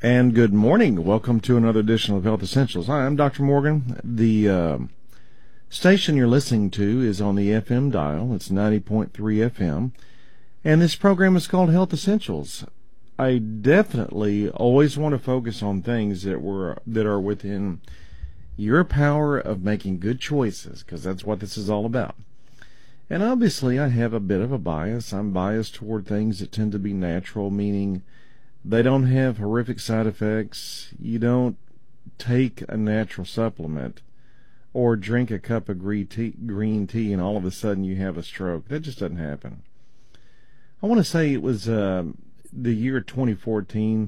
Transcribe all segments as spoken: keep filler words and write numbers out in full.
And good morning. Welcome to another edition of Health Essentials. Hi, I'm Doctor Morgan. The uh, station you're listening to is on the F M dial. It's ninety point three F M. And this program is called Health Essentials. I definitely always want to focus on things that were that are within your power of making good choices, because that's what this is all about. And obviously I have a bit of a bias. I'm biased toward things that tend to be natural, meaning they don't have horrific side effects. You don't take a natural supplement or drink a cup of green tea, green tea and all of a sudden you have a stroke. That just doesn't happen. I want to say it was uh, the year twenty fourteen.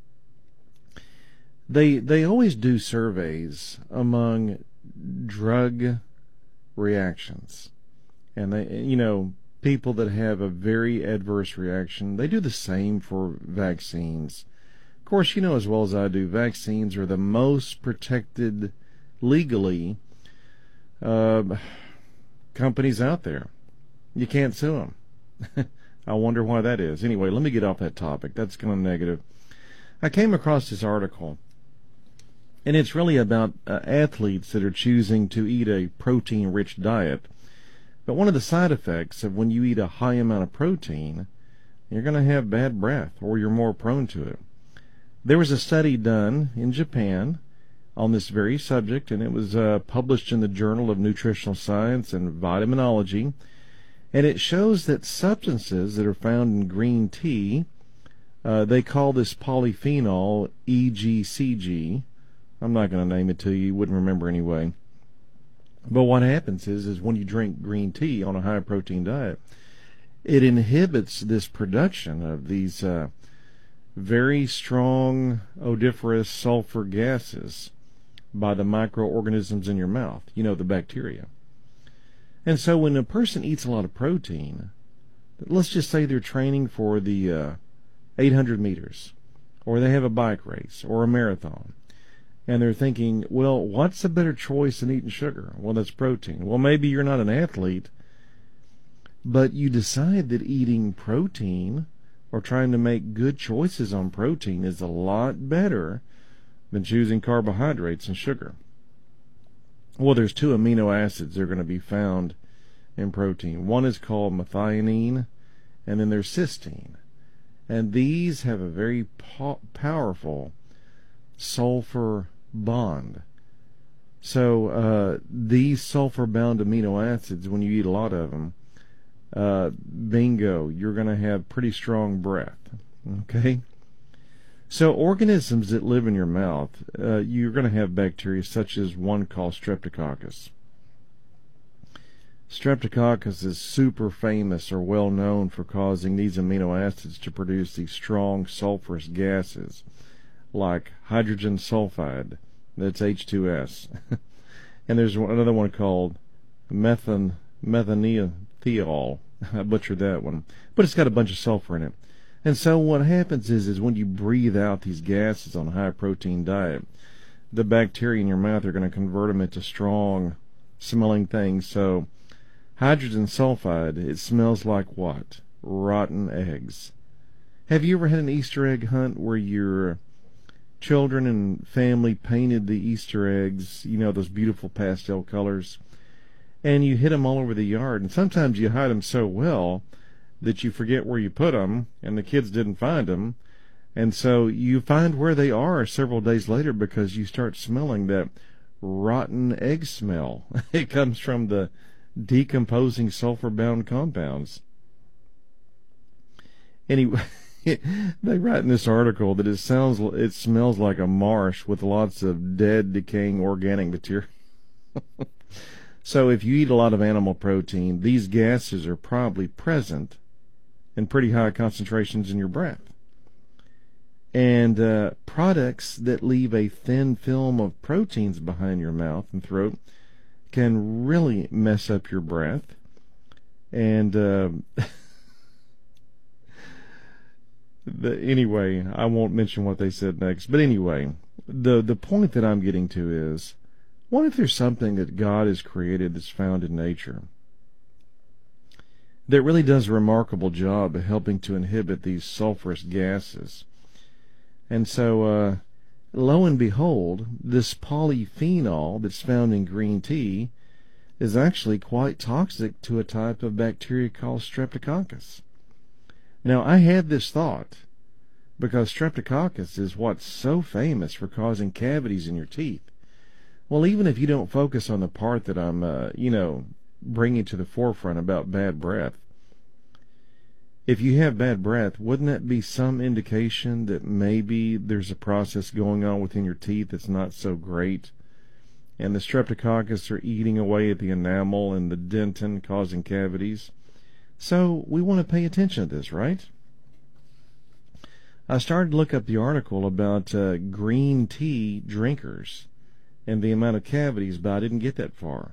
They they always do surveys among drug reactions. And they, you know, people that have a very adverse reaction, they do the same for vaccines. Of course, you know as well as I do, vaccines are the most protected legally uh, companies out there. You can't sue them. I wonder why that is. Anyway, let me get off that topic. That's kind of negative. I came across this article, and it's really about uh, athletes that are choosing to eat a protein-rich diet. But one of the side effects of when you eat a high amount of protein, you're going to have bad breath, or you're more prone to it. There was a study done in Japan on this very subject, and it was uh, published in the Journal of Nutritional Science and Vitaminology, and it shows that substances that are found in green tea, uh, they call this polyphenol E G C G. I'm not going to name it to you. You wouldn't remember anyway. But what happens is, is when you drink green tea on a high-protein diet, it inhibits this production of these uh, very strong odoriferous sulfur gases by the microorganisms in your mouth, you know, the bacteria. And so when a person eats a lot of protein, let's just say they're training for the uh, eight hundred meters, or they have a bike race, or a marathon, and they're thinking, well, what's a better choice than eating sugar? Well, that's protein. Well, maybe you're not an athlete, but you decide that eating protein or trying to make good choices on protein is a lot better than choosing carbohydrates and sugar. Well, there's two amino acids that are going to be found in protein. One is called methionine, and then there's cysteine. And these have a very po- powerful sulfur bond. So uh, these sulfur-bound amino acids, when you eat a lot of them, uh, bingo, you're going to have pretty strong breath. Okay? So organisms that live in your mouth, uh, you're going to have bacteria such as one called Streptococcus. Streptococcus is super famous or well known for causing these amino acids to produce these strong sulfurous gases like hydrogen sulfide, that's H two S. And there's another one called methan, methanethiol. I butchered that one. But it's got a bunch of sulfur in it. And so what happens is, is when you breathe out these gases on a high-protein diet, the bacteria in your mouth are going to convert them into strong-smelling things. So hydrogen sulfide, it smells like what? Rotten eggs. Have you ever had an Easter egg hunt where your children and family painted the Easter eggs, you know, those beautiful pastel colors, and you hid them all over the yard, and sometimes you hide them so well that you forget where you put them, and the kids didn't find them, and so you find where they are several days later because you start smelling that rotten egg smell. It comes from the decomposing sulfur-bound compounds. Anyway, they write in this article that it sounds, it smells like a marsh with lots of dead, decaying organic material. So if you eat a lot of animal protein, these gases are probably present in pretty high concentrations in your breath. And uh, products that leave a thin film of proteins behind your mouth and throat can really mess up your breath. And uh, the, anyway, I won't mention what they said next. But anyway, the the point that I'm getting to is, what if there's something that God has created that's found in nature that really does a remarkable job of helping to inhibit these sulfurous gases? And so, uh, lo and behold, this polyphenol that's found in green tea is actually quite toxic to a type of bacteria called Streptococcus. Now, I had this thought because Streptococcus is what's so famous for causing cavities in your teeth. Well, even if you don't focus on the part that I'm, uh, you know, bringing to the forefront about bad breath, if you have bad breath, wouldn't that be some indication that maybe there's a process going on within your teeth that's not so great? And the Streptococcus are eating away at the enamel and the dentin, causing cavities. So we want to pay attention to this, right? I started to look up the article about uh, green tea drinkers and the amount of cavities, but I didn't get that far.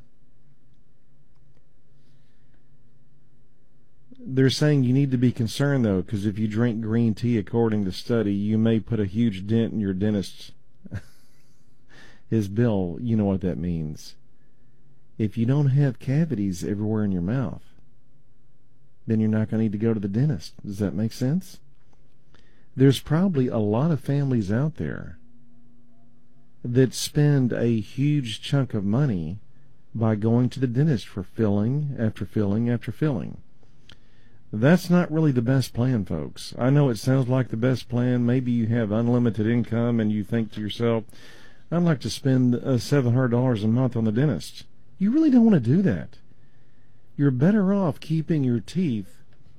They're saying you need to be concerned, though, because if you drink green tea, according to study, you may put a huge dent in your dentist's his bill. You know what that means. If you don't have cavities everywhere in your mouth, then you're not going to need to go to the dentist. Does that make sense? There's probably a lot of families out there that spend a huge chunk of money by going to the dentist for filling after filling after filling. That's not really the best plan, folks. I know it sounds like the best plan. Maybe you have unlimited income and you think to yourself, I'd like to spend uh, seven hundred dollars a month on the dentist. You really don't want to do that. You're better off keeping your teeth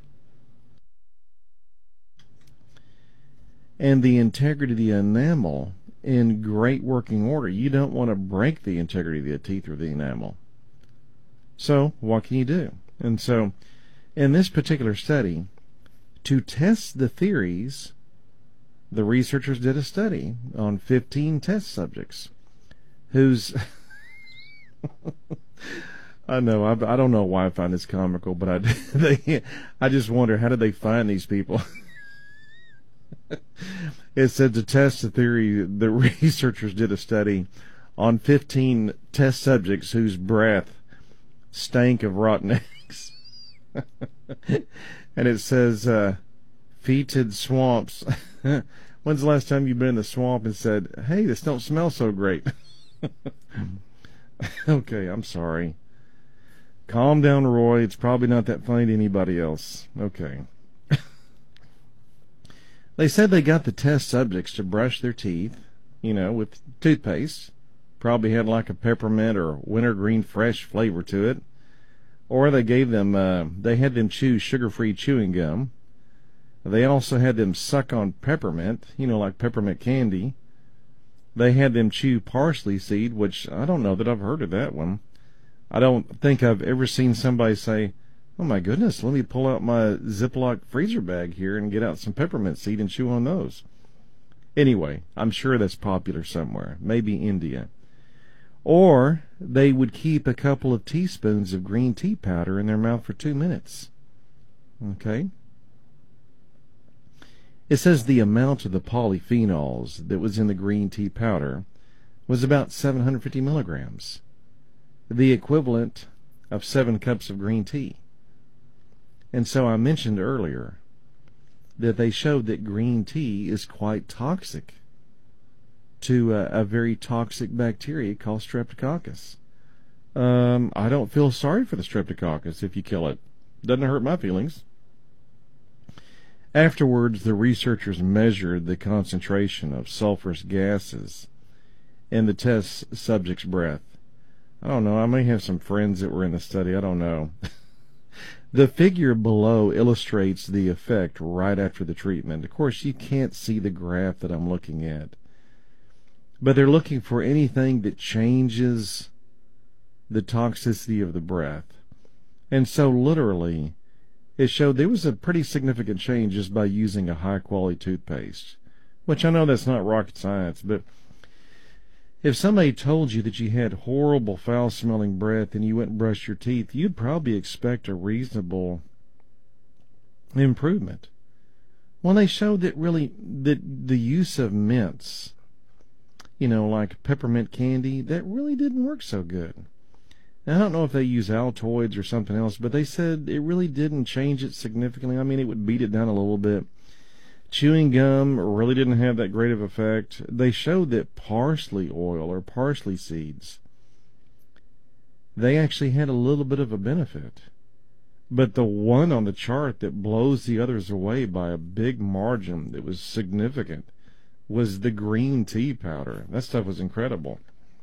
and the integrity of the enamel in great working order. You don't want to break the integrity of the teeth or the enamel. So, what can you do? And so, in this particular study, to test the theories, the researchers did a study on fifteen test subjects whose... I know, I, I don't know why I find this comical, but I, they, I just wonder, how did they find these people? It said to test the theory, the researchers did a study on fifteen test subjects whose breath stank of rotten eggs. And it says, uh, fetid swamps. When's the last time you've been in the swamp and said, hey, this don't smell so great? Okay, I'm sorry. Calm down, Roy. It's probably not that funny to anybody else. Okay. They said they got the test subjects to brush their teeth, you know, with toothpaste. Probably had like a peppermint or wintergreen fresh flavor to it. Or they gave them, uh, they had them chew sugar-free chewing gum. They also had them suck on peppermint, you know, like peppermint candy. They had them chew parsley seed, which I don't know that I've heard of that one. I don't think I've ever seen somebody say, oh my goodness, let me pull out my Ziploc freezer bag here and get out some peppermint seed and chew on those. Anyway, I'm sure that's popular somewhere, maybe India. Or they would keep a couple of teaspoons of green tea powder in their mouth for two minutes. Okay? It says the amount of the polyphenols that was in the green tea powder was about seven hundred fifty milligrams, the equivalent of seven cups of green tea. And so I mentioned earlier that they showed that green tea is quite toxic to a, a very toxic bacteria called Streptococcus. Um, I don't feel sorry for the Streptococcus if you kill it. Doesn't hurt my feelings. Afterwards, the researchers measured the concentration of sulfurous gases in the test subject's breath. I don't know, I may have some friends that were in the study, I don't know. The figure below illustrates the effect right after the treatment. Of course, you can't see the graph that I'm looking at. But they're looking for anything that changes the toxicity of the breath. And so literally, it showed there was a pretty significant change just by using a high-quality toothpaste. Which I know that's not rocket science, but if somebody told you that you had horrible, foul-smelling breath and you went and brushed your teeth, you'd probably expect a reasonable improvement. Well, they showed that really that the use of mints, you know, like peppermint candy, that really didn't work so good. Now, I don't know if they use Altoids or something else, but they said it really didn't change it significantly. I mean, it would beat it down a little bit Chewing gum really didn't have that great of effect. They showed that parsley oil or parsley seeds, they actually had a little bit of a benefit. But the one on the chart that blows the others away by a big margin that was significant was the green tea powder. That stuff was incredible.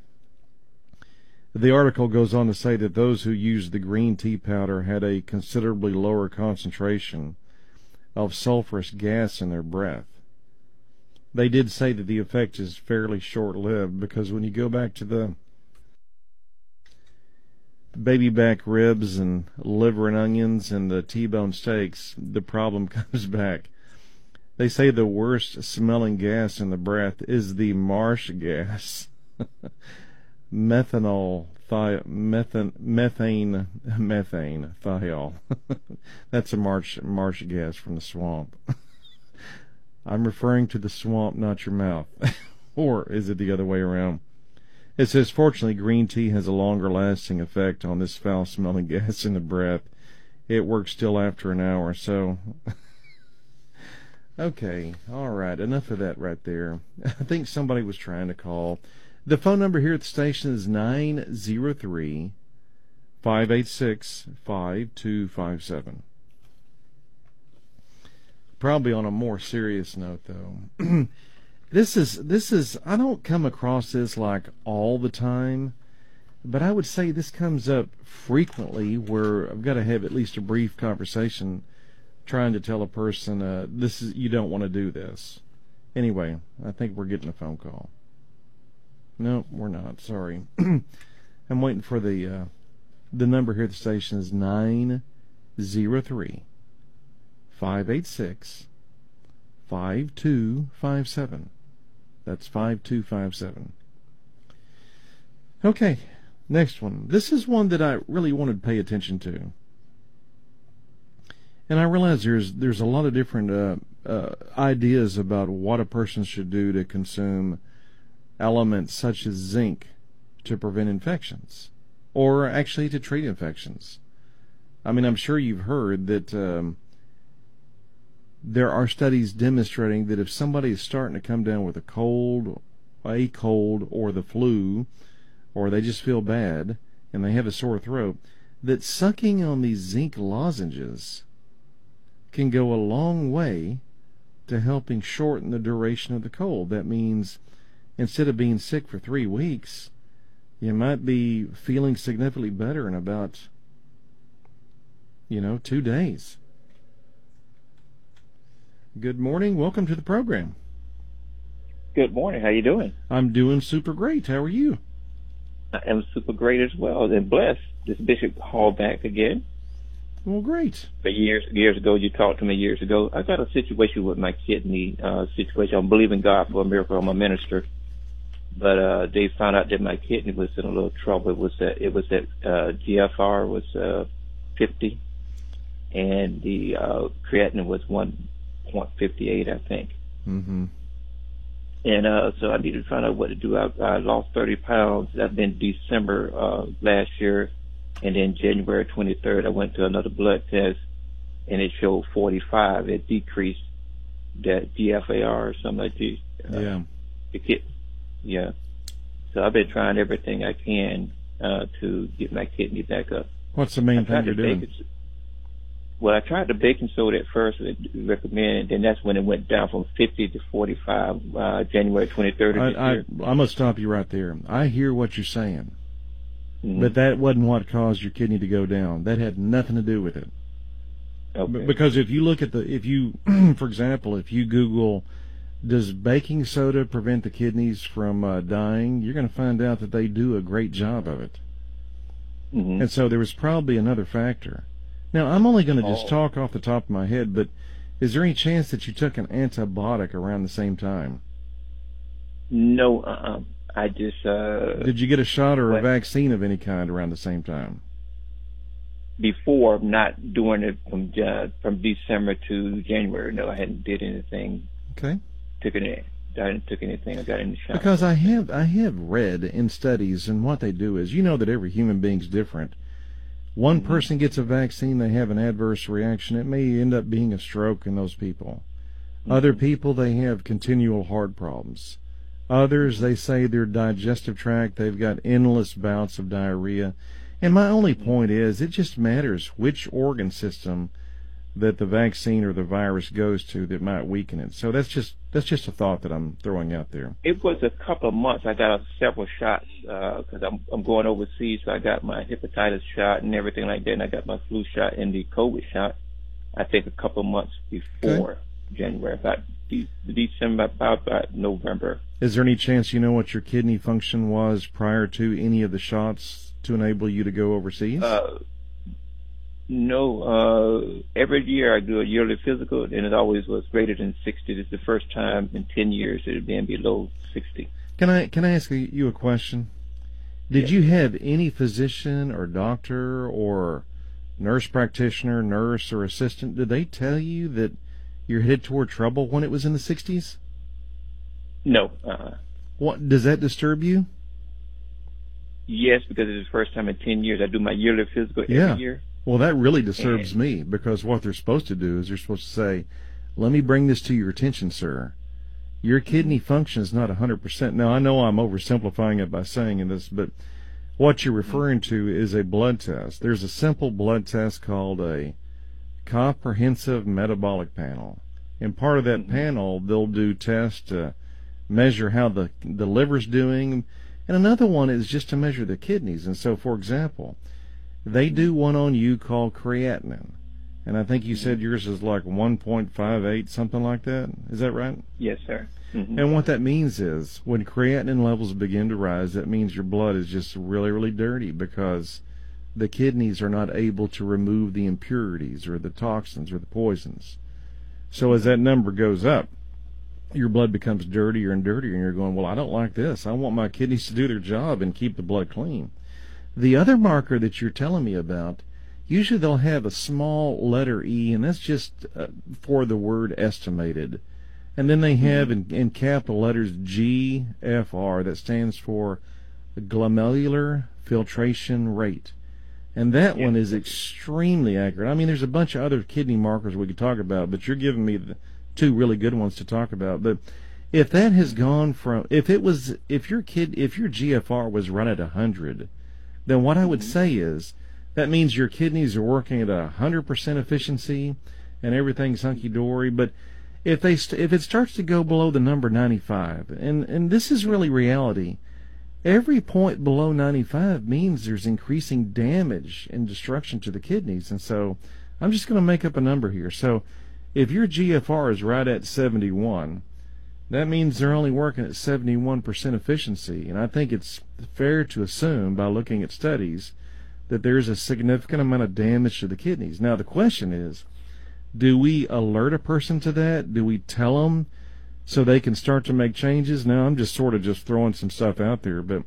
The article goes on to say that those who used the green tea powder had a considerably lower concentration of sulfurous gas in their breath. They did say that the effect is fairly short-lived, because when you go back to the baby back ribs and liver and onions and the T-bone steaks, the problem comes back. They say the worst smelling gas in the breath is the marsh gas. Methanol, thi- methane, methane, methane, thiol. That's a marsh, marsh gas from the swamp. I'm referring to the swamp, not your mouth. Or is it the other way around? It says, fortunately, green tea has a longer-lasting effect on this foul-smelling gas in the breath. It works still after an hour, so... Okay, all right, enough of that right there. I think somebody was trying to call. The phone number here at the station is nine zero three, five eight six, five two five seven. Probably on a more serious note, though. This is, this is, I don't come across this like all the time, but I would say this comes up frequently where I've got to have at least a brief conversation trying to tell a person, uh, this is, you don't want to do this. Anyway, I think we're getting a phone call. No, we're not. Sorry. I'm waiting for the, uh, the number here at the station is nine zero three, five eight six, five two five seven. That's five two five seven. Okay, next one. This is one that I really wanted to pay attention to. And I realize there's there's a lot of different uh, uh, ideas about what a person should do to consume elements such as zinc to prevent infections, or actually to treat infections. I mean, I'm sure you've heard that um, there are studies demonstrating that if somebody is starting to come down with a cold, a cold, or the flu, or they just feel bad and they have a sore throat, that sucking on these zinc lozenges can go a long way to helping shorten the duration of the cold. That means instead of being sick for three weeks, you might be feeling significantly better in about, you know, two days. Good morning. Welcome to the program. Good morning. How you doing? I'm doing super great. How are you? I am super great as well, and blessed. This Bishop Hall back again. Well, great. But years years ago, you talked to me years ago. I got a situation with my kidney uh, situation. I'm believing God for a miracle. I'm a minister, but uh, they found out that my kidney was in a little trouble. It was that it was that uh, G F R was uh, fifty, and the uh, creatinine was one point five eight, I think. Mm-hmm. And uh, so I needed to find out what to do. I, I lost thirty pounds. That been December uh, last year. And then January twenty-third, I went to another blood test, and it showed forty-five. It decreased that G F A R or something like this. Uh, yeah. The kid, yeah. So I've been trying everything I can uh, to get my kidney back up. What's the main thing you're doing? Baking, well, I tried the baking soda at first, it recommended, and that's when it went down from fifty to forty-five, uh, January twenty-third of I, this year. I, I'm going to stop you right there. I hear what you're saying. Mm-hmm. But that wasn't what caused your kidney to go down. That had nothing to do with it. Okay. Because if you look at the, if you, for example, if you Google, does baking soda prevent the kidneys from uh, dying, you're going to find out that they do a great job of it. Mm-hmm. And so there was probably another factor. Now, I'm only going to just oh. talk off the top of my head, but is there any chance that you took an antibiotic around the same time? No, uh-uh. I just... Uh, Did you get a shot or what? a vaccine of any kind around the same time? Before, not doing it from uh, from December to January. No, I hadn't did anything. Okay. Took any, I didn't took anything. I got any shot. Because I have I have read in studies, and what they do is, you know that every human being's different. One mm-hmm. person gets a vaccine, they have an adverse reaction. It may end up being a stroke in those people. Other people, they have continual heart problems. Others, they say their digestive tract, they've got endless bouts of diarrhea. And my only point is, it just matters which organ system that the vaccine or the virus goes to that might weaken it. So that's just that's just a thought that I'm throwing out there. It was a couple of months. I got several shots because uh, I'm I'm going overseas. So I got my hepatitis shot and everything like that, and I got my flu shot and the COVID shot. I think a couple of months before okay. January, about de- December, about, about November. Is there any chance you know what your kidney function was prior to any of the shots to enable you to go overseas? Uh, no. Uh, every year I do a yearly physical, and it always was greater than sixty. This is the first time in ten years it had been below sixty. Can I can I ask you a question? Did yes. you have any physician or doctor or nurse practitioner, nurse or assistant, did they tell you that you're headed toward trouble when it was in the sixties? No. Uh-uh. What, does that disturb you? Yes, because it's the first time in ten years I do my yearly physical every yeah. year. Well, that really disturbs and, me, because what they're supposed to do is they're supposed to say, let me bring this to your attention, sir. Your kidney function is not one hundred percent. Now, I know I'm oversimplifying it by saying this, but what you're referring to is a blood test. There's a simple blood test called a comprehensive metabolic panel. And part of that mm-hmm. panel, they'll do tests to measure how the, the liver's doing. And another one is just to measure the kidneys. And so, for example, they do one on you called creatinine. And I think you said yours is like one point five eight, something like that. Is that right? Yes, sir. Mm-hmm. And what that means is when creatinine levels begin to rise, that means your blood is just really, really dirty, because the kidneys are not able to remove the impurities or the toxins or the poisons. So as that number goes up, your blood becomes dirtier and dirtier, and you're going, well, I don't like this. I want my kidneys to do their job and keep the blood clean. The other marker that you're telling me about, usually they'll have a small letter E, and that's just uh, for the word estimated. And then they have in, in capital letters G F R, that stands for glomerular filtration rate. And that yeah. one is extremely accurate. I mean, there's a bunch of other kidney markers we could talk about, but you're giving me the two really good ones to talk about. But if that has gone from, if it was, if your kid, if your G F R was run at one hundred, then what I would say is that means your kidneys are working at a one hundred percent efficiency and everything's hunky-dory. But if they st- if it starts to go below the number ninety-five, and, and this is really reality, every point below ninety-five means there's increasing damage and destruction to the kidneys. And so I'm just going to make up a number here. So if your G F R is right at seventy-one, that means they're only working at seventy-one percent efficiency. And I think it's fair to assume, by looking at studies, that there's a significant amount of damage to the kidneys. Now, the question is, do we alert a person to that? Do we tell them so they can start to make changes? Now, I'm just sort of just throwing some stuff out there, but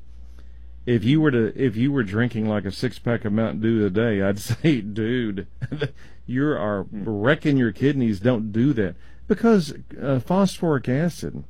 if you were to if you were drinking like a six-pack of Mountain Dew a day, I'd say, dude, you are wrecking your kidneys. Don't do that, because uh, phosphoric acid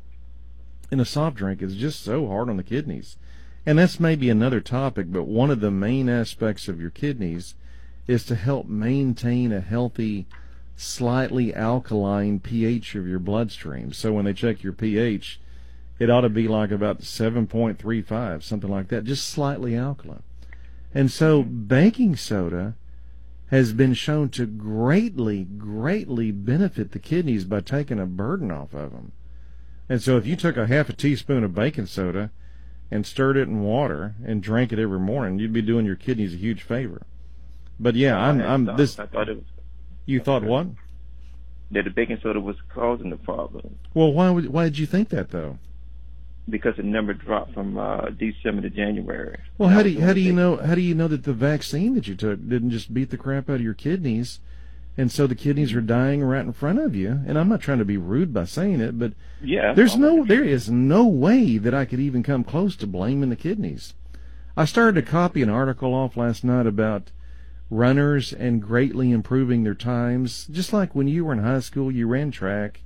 in a soft drink is just so hard on the kidneys. And that's maybe another topic, but one of the main aspects of your kidneys is to help maintain a healthy, slightly alkaline pH of your bloodstream. So when they check your pH, it ought to be like about seven point three five, something like that, just slightly alkaline. And so baking soda has been shown to greatly, greatly benefit the kidneys by taking a burden off of them. And so if you took a half a teaspoon of baking soda and stirred it in water and drank it every morning, you'd be doing your kidneys a huge favor. But yeah, I'm, I'm thought, this. I thought it was. You thought what? That the baking soda was causing the problem. Well, why would why did you think that though? Because the number dropped from uh, December to January. Well, how do you, how do you know how do you know that the vaccine that you took didn't just beat the crap out of your kidneys, and so the kidneys are dying right in front of you? And I'm not trying to be rude by saying it, but yeah, there's no there is no way that I could even come close to blaming the kidneys. I started to copy an article off last night about runners and greatly improving their times. Just like when you were in high school, you ran track.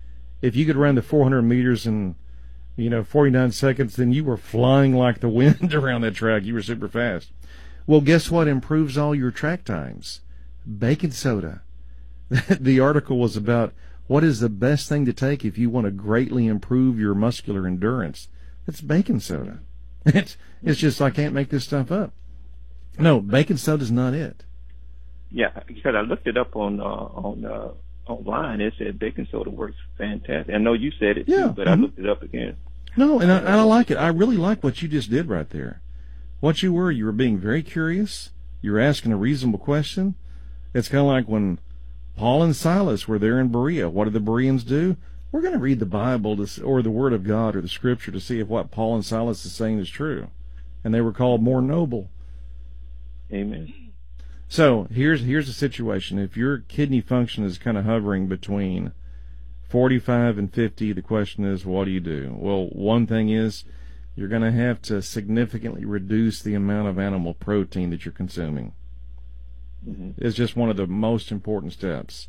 If you could run the four hundred meters in, you know, forty-nine seconds, then you were flying like the wind around that track. You were super fast. Well, guess what improves all your track times? Baking soda. The article was about What is the best thing to take if you want to greatly improve your muscular endurance? It's baking soda. It's, it's just, I can't make this stuff up. No, baking soda is not it. Yeah, because I looked it up on uh, on uh, online. It said baking soda works fantastic. I know you said it Yeah, too, but mm-hmm. I looked it up again. No, and I, and I like it. I really like what you just did right there. What you were, you were being very curious. You were asking a reasonable question. It's kind of like when Paul and Silas were there in Berea. What did the Bereans do? We're going to read the Bible to, or the Word of God or the Scripture to see if what Paul and Silas is saying is true. And they were called more noble. Amen. So here's here's the situation. If your kidney function is kind of hovering between forty-five and fifty, the question is, what do you do? Well, one thing is you're going to have to significantly reduce the amount of animal protein that you're consuming. Mm-hmm. It's just one of the most important steps.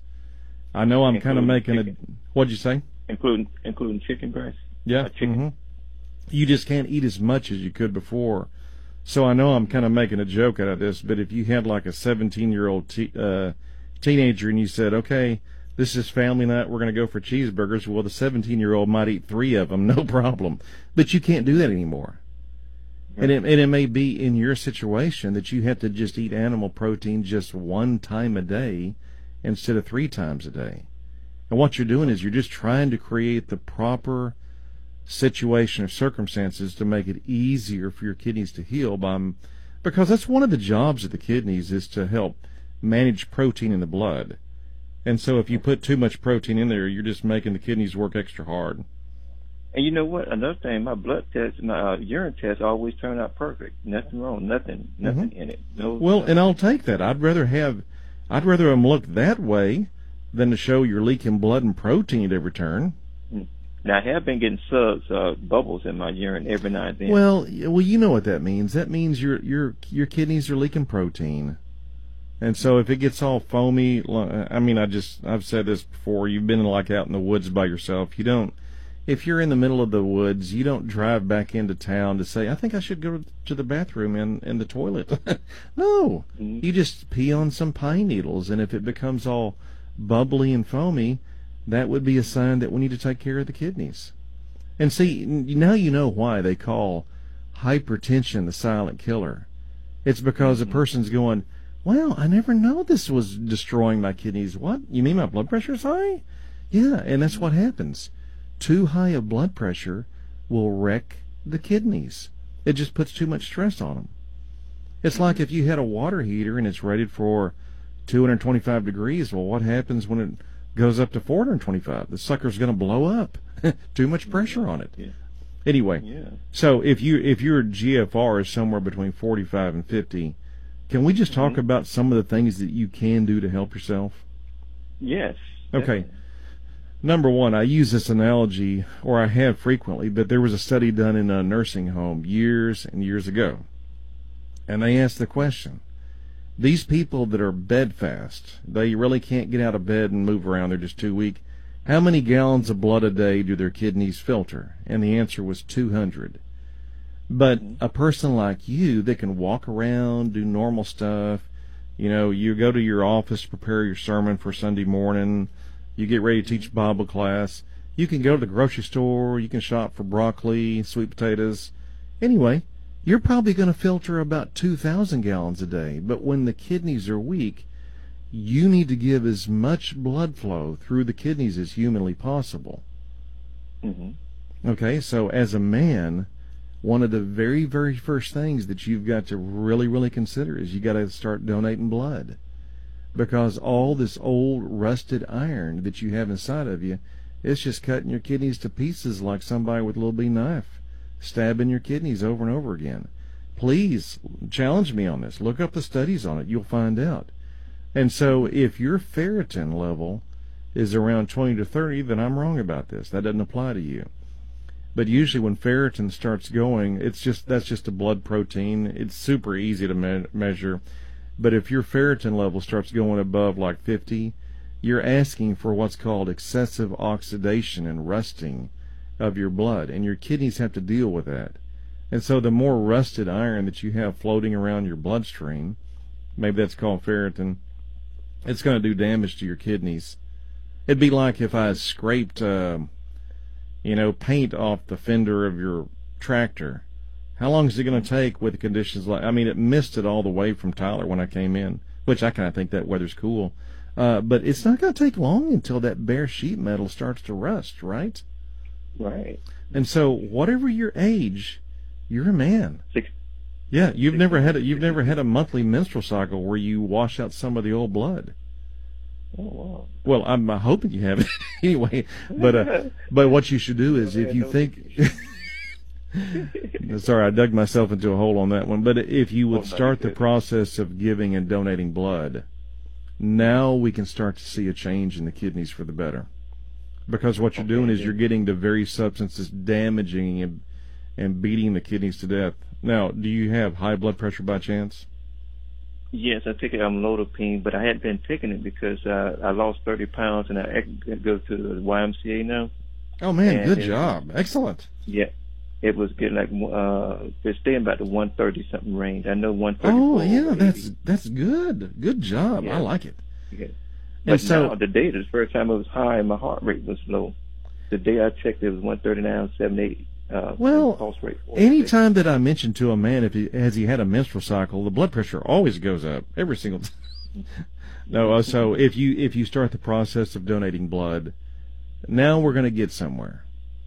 I know I'm kind of making chicken. a... What'd you say? Including including chicken breast? Yeah. Uh, chicken. Mm-hmm. You just can't eat as much as you could before. So I know I'm kind of making a joke out of this, but if you had like a seventeen-year-old te- uh, teenager and you said, okay, this is family night, we're going to go for cheeseburgers, well, the seventeen-year-old might eat three of them, no problem. But you can't do that anymore. And it, and it may be in your situation that you have to just eat animal protein just one time a day instead of three times a day. And what you're doing is you're just trying to create the proper situation or circumstances to make it easier for your kidneys to heal, by, because that's one of the jobs of the kidneys, is to help manage protein in the blood. And so if you put too much protein in there, you're just making the kidneys work extra hard. And you know what? Another thing, my blood test, my uh, urine test always turn out perfect. Nothing wrong. Nothing. Nothing mm-hmm. in it. No. Well, nothing. And I'll take that. I'd rather have, I'd rather them look that way than to show you're leaking blood and protein at every turn. Now, I have been getting subs, uh, bubbles in my urine every now and then. Well, well, you know what that means. That means your your your kidneys are leaking protein. And so if it gets all foamy, I mean, I just, I've said this before, you've been like out in the woods by yourself. You don't, if you're in the middle of the woods, you don't drive back into town to say, I think I should go to the bathroom in, in the toilet. No, mm-hmm. You just pee on some pine needles, and if it becomes all bubbly and foamy, that would be a sign that we need to take care of the kidneys. And see, now you know why they call hypertension the silent killer. It's because mm-hmm. a person's going, well, I never know this was destroying my kidneys. What? You mean my blood pressure's high? Yeah, and that's what happens. Too high of blood pressure will wreck the kidneys. It just puts too much stress on them. It's like if you had a water heater and it's rated for two hundred twenty-five degrees. Well, what happens when it goes up to four hundred twenty-five? The sucker's going to blow up. Too much pressure on it. Yeah. Anyway, yeah. So if you if your G F R is somewhere between forty-five and fifty, can we just talk mm-hmm. about some of the things that you can do to help yourself? Yes. Okay. Definitely. Number one, I use this analogy, or I have frequently, but there was a study done in a nursing home years and years ago, and they asked the question, these people that are bedfast, they really can't get out of bed and move around, they're just too weak, how many gallons of blood a day do their kidneys filter? And the answer was two hundred. But a person like you that can walk around, do normal stuff, you know, you go to your office to prepare your sermon for Sunday morning, you get ready to teach Bible class, you can go to the grocery store, you can shop for broccoli, sweet potatoes. Anyway, you're probably going to filter about two thousand gallons a day. But when the kidneys are weak, you need to give as much blood flow through the kidneys as humanly possible. Mm-hmm. Okay, so as a man, one of the very, very first things that you've got to really, really consider is you got to start donating blood. Because all this old rusted iron that you have inside of you, it's just cutting your kidneys to pieces like somebody with a little bitty knife, stabbing your kidneys over and over again. Please challenge me on this. Look up the studies on it. You'll find out. And so if your ferritin level is around twenty to thirty, then I'm wrong about this. That doesn't apply to you. But usually when ferritin starts going, it's just that's just a blood protein. It's super easy to me- measure. But if your ferritin level starts going above like fifty, you're asking for what's called excessive oxidation and rusting of your blood, and your kidneys have to deal with that. And so the more rusted iron that you have floating around your bloodstream, maybe that's called ferritin, it's going to do damage to your kidneys. It'd be like if I scraped, uh, you know, paint off the fender of your tractor. How long is it going to take with the conditions like? I mean, it missed it all the way from Tyler when I came in, which I kind of think that weather's cool. Uh, but it's not going to take long until that bare sheet metal starts to rust, right? Right. And so, whatever your age, you're a man. Six. Yeah, you've never had a, you've never had a monthly menstrual cycle where you wash out some of the old blood. Oh wow. Well, I'm uh, hoping you haven't anyway. But uh, but what you should do is if you think. Sorry, I dug myself into a hole on that one. But if you would start the process of giving and donating blood, now we can start to see a change in the kidneys for the better. Because what you're doing is you're getting the very substances damaging and, and beating the kidneys to death. Now, do you have high blood pressure by chance? Yes, I take amlodipine, but I had been taking it because uh, I lost thirty pounds and I go to the Y M C A now. Oh, man, and good it, job. Excellent. Yeah. It was getting like, uh, it's staying about the one thirty something range. I know one thirty. Oh, yeah, that's that's good. Good job. Yeah. I like it. Yeah. And But so, now, the day, the first time it was high and my heart rate was low. The day I checked, it was one thirty-nine, seventy-eight. Uh, well, pulse rate. anytime that I mention to a man if he has he had a menstrual cycle, the blood pressure always goes up every single time. No, uh, so if you if you start the process of donating blood, now we're going to get somewhere.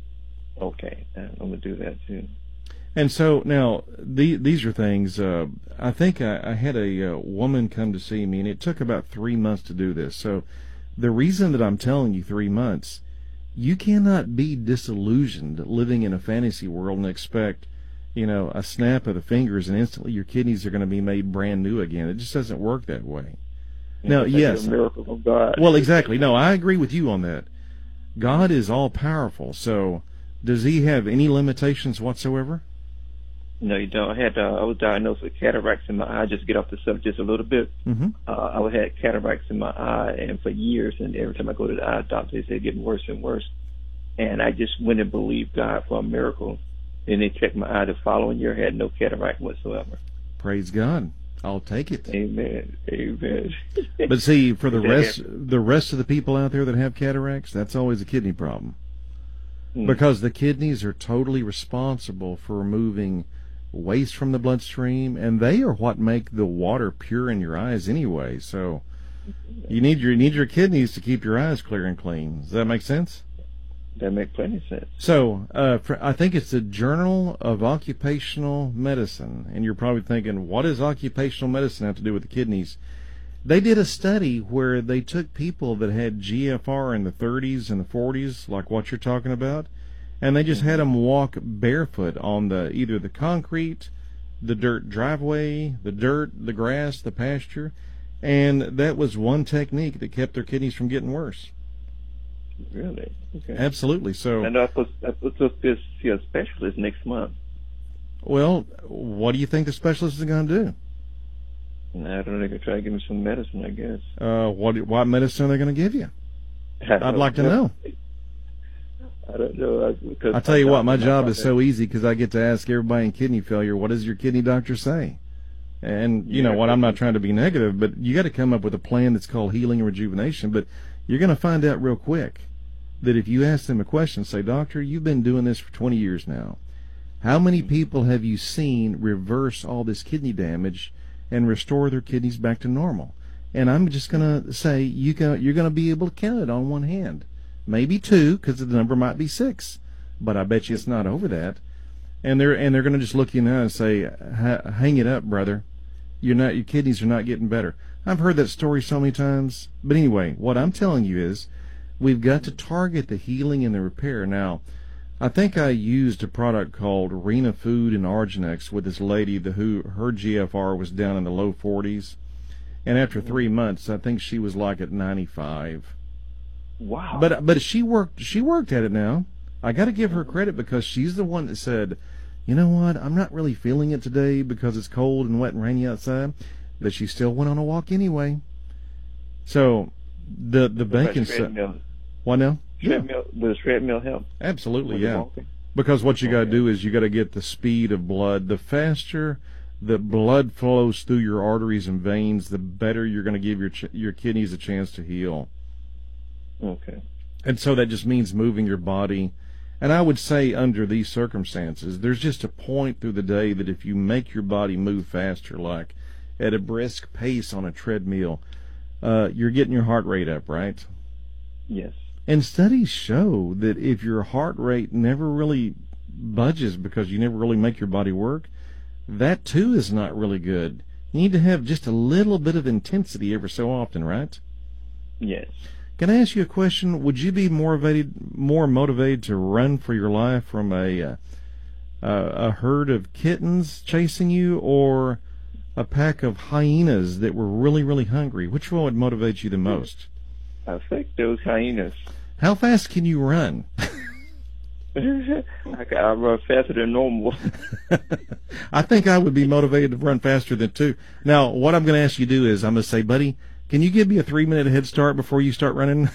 Okay, I'm going to do that too. And so now the, these are things. Uh, I think I, I had a uh, woman come to see me, and it took about three months to do this. So the reason that I'm telling you three months, you cannot be disillusioned living in a fantasy world and expect, you know, a snap of the fingers and instantly your kidneys are going to be made brand new again. It just doesn't work that way. Now, yes. A miracle of God. Well, exactly. No, I agree with you on that. God is all powerful. So does he have any limitations whatsoever? No, you don't. I had uh, I was diagnosed with cataracts in my eye. Just to get off the subject just a little bit. Mm-hmm. Uh, I had cataracts in my eye, and for years, and every time I go to the eye doctor, they say it's getting worse and worse. And I just went and believed God for a miracle. And they checked my eye the following year, had no cataract whatsoever. Praise God. I'll take it. Amen. Amen. But see, for the rest, the rest of the people out there that have cataracts, that's always a kidney problem. Mm. Because the kidneys are totally responsible for removing waste from the bloodstream, and they are what make the water pure in your eyes anyway. So you need your you need your kidneys to keep your eyes clear and clean. Does that make sense? That makes plenty of sense. So uh, for, I think it's the Journal of Occupational Medicine, and you're probably thinking, what does occupational medicine have to do with the kidneys? They did a study where they took people that had G F R in the thirties and the forties, like what you're talking about, and they just had them walk barefoot on the either the concrete, the dirt driveway, the dirt, the grass, the pasture, and that was one technique that kept their kidneys from getting worse. Really? Okay. Absolutely. So. And I'm supposed to see a specialist next month. Well, what do you think the specialist is going to do? I don't know. They're going to try to give me some medicine, I guess. Uh, what what medicine are they going to give you? I'd like to know. I don't know. Because I tell you what, my job is so easy because I get to ask everybody in kidney failure, what does your kidney doctor say? And, you know what, I'm not trying to be negative, but you got to come up with a plan that's called healing and rejuvenation. But you're going to find out real quick that if you ask them a question, say, doctor, you've been doing this for twenty years now. How many people have you seen reverse all this kidney damage and restore their kidneys back to normal? And I'm just going to say you can, you're going to be able to count it on one hand. Maybe two, because the number might be six. But I bet you it's not over that. And they're and they're going to just look you in the eye and say, hang it up, brother. You're not, your kidneys are not getting better. I've heard that story so many times. But anyway, what I'm telling you is we've got to target the healing and the repair. Now, I think I used a product called Rena Food and Arginex with this lady the, who her G F R was down in the low forties. And after three months, I think she was like at ninety-five. Wow. But but she worked she worked at it now. I got to give her credit because she's the one that said, you know what, I'm not really feeling it today because it's cold and wet and rainy outside. But she still went on a walk anyway. So the the bacon treadmill. What now? Treadmill, yeah. Does treadmill help? Absolutely, yeah. Because what you got to okay. do is you got to get the speed of blood. The faster the blood flows through your arteries and veins, the better you're going to give your ch- your kidneys a chance to heal. Okay. And so that just means moving your body. And I would say under these circumstances, there's just a point through the day that if you make your body move faster, like at a brisk pace on a treadmill, uh, you're getting your heart rate up, right? Yes. And studies show that if your heart rate never really budges because you never really make your body work, that too is not really good. You need to have just a little bit of intensity every so often, right? Yes. Can I ask you a question? Would you be motivated, more motivated to run for your life from a uh, a herd of kittens chasing you, or a pack of hyenas that were really, really hungry? Which one would motivate you the most? I think those hyenas. How fast can you run? I, I run faster than normal. I think I would be motivated to run faster than two. Now, what I'm going to ask you to do is I'm going to say, buddy, can you give me a three-minute head start before you start running?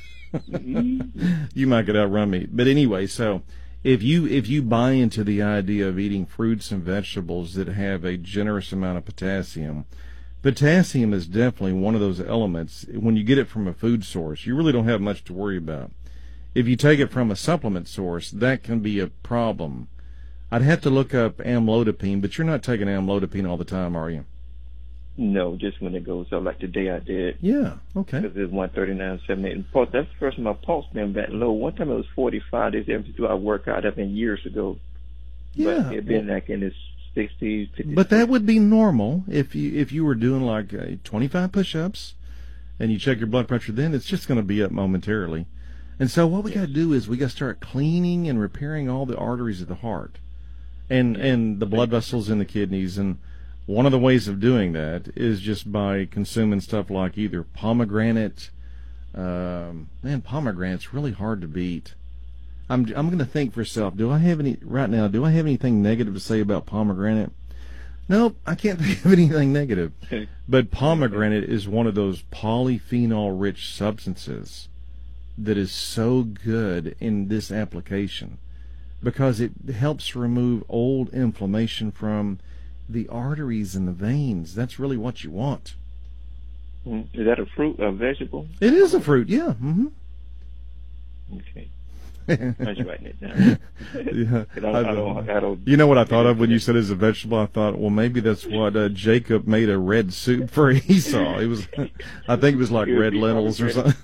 You might could outrun me. But anyway, so if you if you buy into the idea of eating fruits and vegetables that have a generous amount of potassium, potassium is definitely one of those elements. When you get it from a food source, you really don't have much to worry about. If you take it from a supplement source, that can be a problem. I'd have to look up amlodipine, but you're not taking amlodipine all the time, are you? No, just when it goes up, like today I did. Yeah, okay. Because it's one thirty-nine seventy-eight. And pulse, that's the first time my pulse been that low. One time it was forty-five. They said do I work out. That been years ago. Yeah. But it been like in the sixties, fifties. But that would be normal if you if you were doing like uh, twenty-five push-ups and you check your blood pressure then, it's just going to be up momentarily. And so what we got to do is we got to start cleaning and repairing all the arteries of the heart and and the blood vessels in the kidneys. And one of the ways of doing that is just by consuming stuff like either pomegranate. Um, man, pomegranate's really hard to beat. I'm I'm going to think for self. Do I have any right now? Do I have anything negative to say about pomegranate? Nope, I can't think of anything negative. But pomegranate is one of those polyphenol-rich substances that is so good in this application because it helps remove old inflammation from the arteries and the veins. That's really what you want. Mm. Is that a fruit, a vegetable? It is a fruit, yeah. Mm-hmm. Okay. I was writing it down. Yeah. I don't, I don't, I don't, you know what I thought of when you said it's a vegetable? I thought, well, maybe that's what uh, Jacob made a red soup for Esau. It was, I think it was like red lentils or something.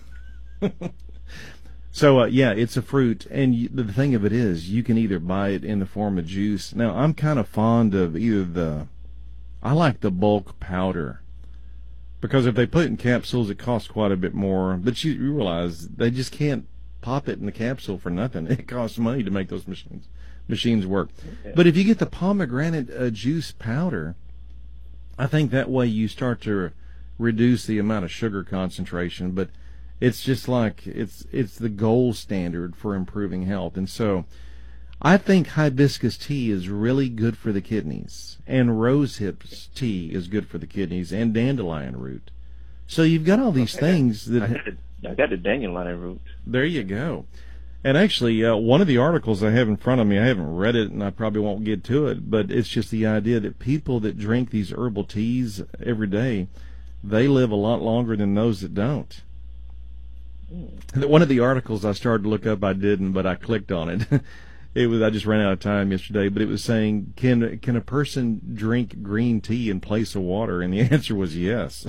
So, uh, yeah, it's a fruit, and you, the thing of it is, you can either buy it in the form of juice. Now, I'm kind of fond of either the, I like the bulk powder, because if they put it in capsules, it costs quite a bit more, but you, you realize they just can't pop it in the capsule for nothing. It costs money to make those machines machines work. Okay. But if you get the pomegranate uh, juice powder, I think that way you start to reduce the amount of sugar concentration, but it's just like it's it's the gold standard for improving health. And so I think hibiscus tea is really good for the kidneys, and rosehip tea is good for the kidneys, and dandelion root. So you've got all these okay. things that I got, the, I got the dandelion root. There you go. And actually, uh, one of the articles I have in front of me, I haven't read it, and I probably won't get to it, but it's just the idea that people that drink these herbal teas every day, they live a lot longer than those that don't. One of the articles I started to look up, I didn't, but I clicked on it. It was I just ran out of time yesterday, but it was saying, can can a person drink green tea in place of water? And the answer was yes.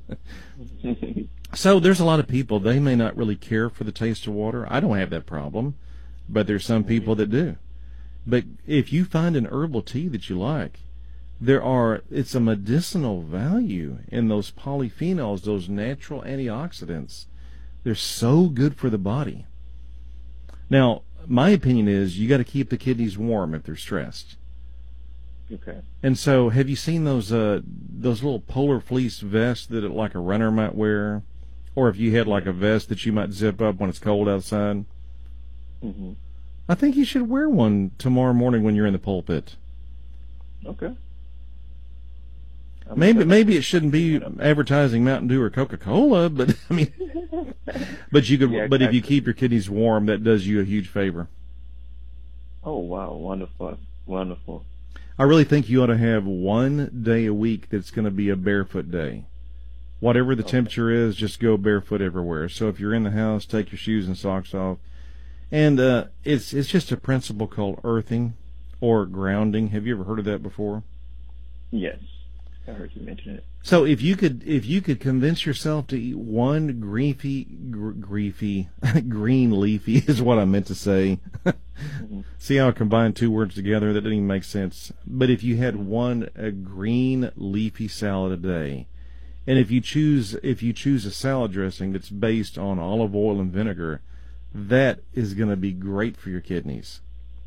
So there's a lot of people, they may not really care for the taste of water. I don't have that problem, but there's some people that do. But if you find an herbal tea that you like, there are it's a medicinal value in those polyphenols, those natural antioxidants. They're so good for the body. Now, my opinion is you got to keep the kidneys warm if they're stressed. Okay. And so, have you seen those uh, those little polar fleece vests that like a runner might wear, or if you had like a vest that you might zip up when it's cold outside? Mm-hmm. I think you should wear one tomorrow morning when you're in the pulpit. Okay. Maybe maybe it shouldn't be advertising Mountain Dew or Coca-Cola, but I mean, but you could. Yeah, but if you keep your kidneys warm, that does you a huge favor. Oh wow, wonderful, wonderful. I really think you ought to have one day a week that's going to be a barefoot day. Whatever the Okay. temperature is, just go barefoot everywhere. So if you're in the house, take your shoes and socks off. And uh, it's it's just a principle called earthing or grounding. Have you ever heard of that before? Yes, I heard you mention it. So if you could if you could convince yourself to eat one griefy, gr- griefy, green leafy is what I meant to say. Mm-hmm. See how I combined two words together? That didn't even make sense. But if you had one a green leafy salad a day, and if you choose if you choose a salad dressing that's based on olive oil and vinegar, that is going to be great for your kidneys.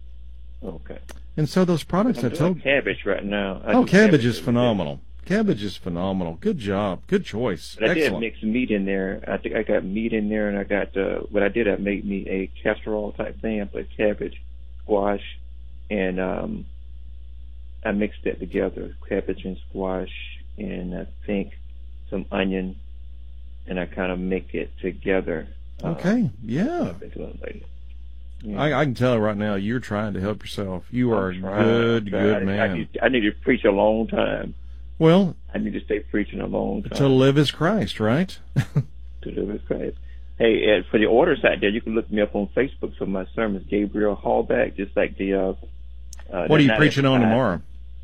Okay. And so those products I'm I doing told cabbage right now. I Oh, do cabbage is every day. phenomenal. Cabbage is phenomenal. Good job. Good choice. But I did Excellent. mix meat in there. I think I got meat in there, and I got uh, what I did. I made me a casserole type thing. I put cabbage, squash, and um, I mixed that together: cabbage and squash, and I think some onion, and I kind of make it together. Okay. Uh, Yeah. I've been doing lately. Yeah. I, I can tell right now you're trying to help yourself. You are a I'm trying, good, I'm trying. good I, man. I, need, I need to preach a long time. Well, I need to stay preaching a long time. to live as Christ, right? To live as Christ. Hey, Ed, for the orders out there, you can look me up on Facebook for my sermons, Gabriel Hallback, just like the. Uh, uh, What are you night preaching at on five. tomorrow?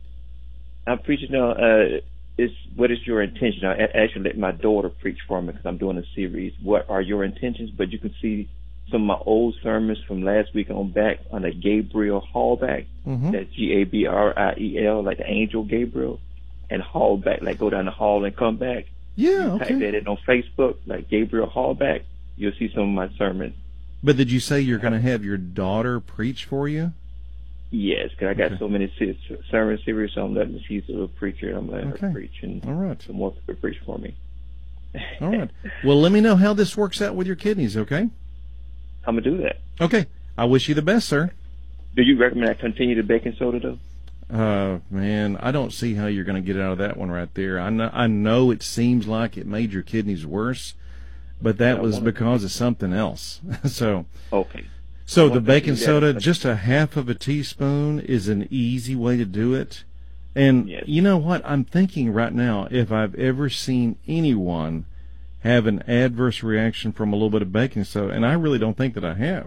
I'm preaching on. Uh, it's what is your intention? I a- actually let my daughter preach for me because I'm doing a series. What are your intentions? But you can see some of my old sermons from last week on back on the Gabriel Hallback. Mm-hmm. That's G A B R I E L, like the angel Gabriel, and Hallback, like go down the hall and come back. Yeah, Type okay. that in on Facebook, like Gabriel Hallback. You'll see some of my sermons. But did you say you're going to have your daughter preach for you? Yes, because I got Okay. so many se- sermon series, so I'm letting she's a little preacher. I'm letting Okay. her preach, and All right. some more people preach for me. All right. Well, let me know how this works out with your kidneys, okay? I'm gonna do that. Okay. I wish you the best, sir. Do you recommend I continue the baking soda though? Uh, man, I don't see how you're going to get out of that one right there. I know, I know it seems like it made your kidneys worse, but that I was wanna- because of something else. so, Okay. so I the want to baking do that. soda, just a half of a teaspoon is an easy way to do it. And Yes. you know what? I'm thinking right now, if I've ever seen anyone have an adverse reaction from a little bit of baking soda, and I really don't think that I have.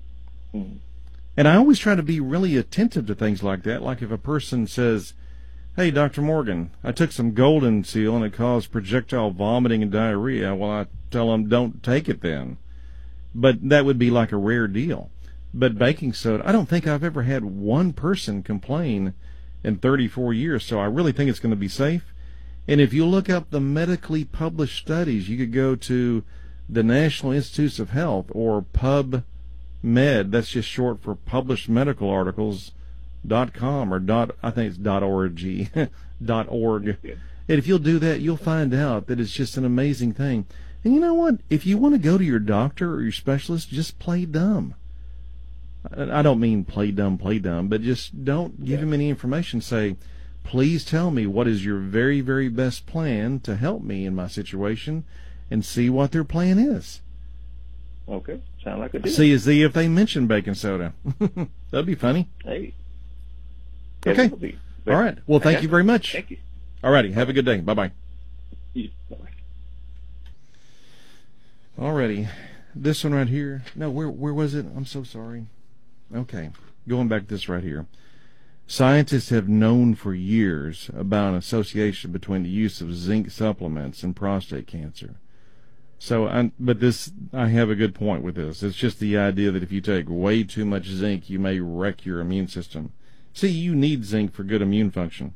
Mm. And I always try to be really attentive to things like that. Like if a person says, hey, Doctor Morgan, I took some golden seal and it caused projectile vomiting and diarrhea. Well, I tell them, don't take it then. But that would be like a rare deal. But baking soda, I don't think I've ever had one person complain in thirty-four years, so I really think it's going to be safe. And if you look up the medically published studies, you could go to the National Institutes of Health or PubMed, that's just short for published medical articles, dot com or dot, I think it's dot org, dot org. Yeah. And if you'll do that, you'll find out that it's just an amazing thing. And you know what? If you want to go to your doctor or your specialist, just play dumb. I I don't mean play dumb, play dumb, but just don't give Yeah. him any information. Say, please tell me what is your very, very best plan to help me in my situation, and see what their plan is. Okay. Sound like a deal. See, see if they mention baking soda. That'd be funny. Hey. Okay. That will be. But All right. Well, I thank got you very much. Thank you. All righty. Have a good day. Bye-bye. You- Bye-bye. Alrighty, this one right here. No, where where was it? I'm so sorry. Okay, going back to this right here. Scientists have known for years about an association between the use of zinc supplements and prostate cancer. So, I, but this, I have a good point with this. It's just the idea that if you take way too much zinc, you may wreck your immune system. See, you need zinc for good immune function.